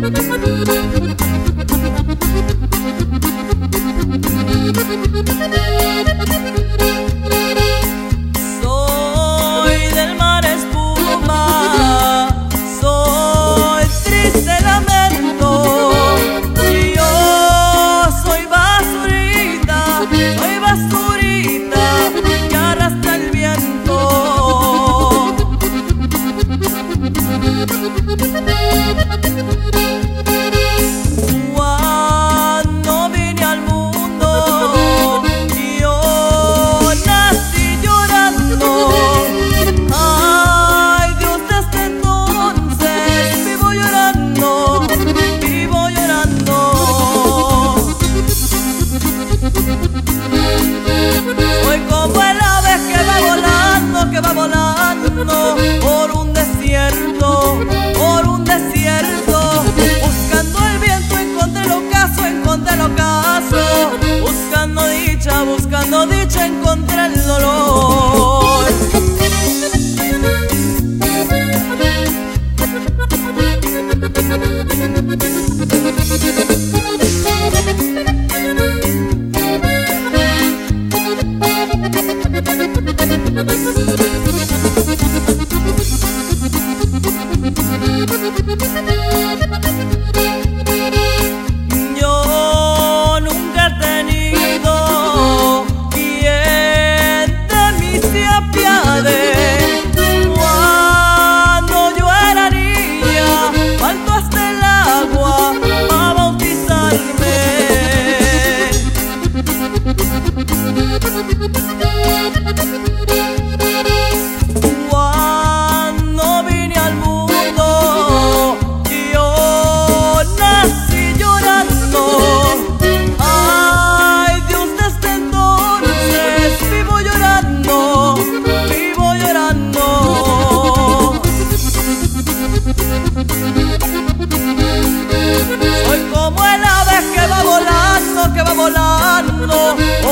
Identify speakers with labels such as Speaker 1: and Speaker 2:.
Speaker 1: Soy del mar espuma, soy triste lamento, y yo soy basurita que arrastra el viento. Cuando vine al mundo, yo nací llorando. Ay, Dios, desde entonces vivo llorando, vivo llorando. Soy como el ave que va volando por un desierto, buscando el viento, encontré el ocaso, buscando dicha, encontré el dolor. Yo nunca he tenido quien de mí se apiade. Cuando yo era niña, faltó hasta el agua a bautizarme. Cuando vine al mundo, yo nací llorando. Ay, Dios, desde entonces vivo llorando, vivo llorando. Soy como el ave que va volando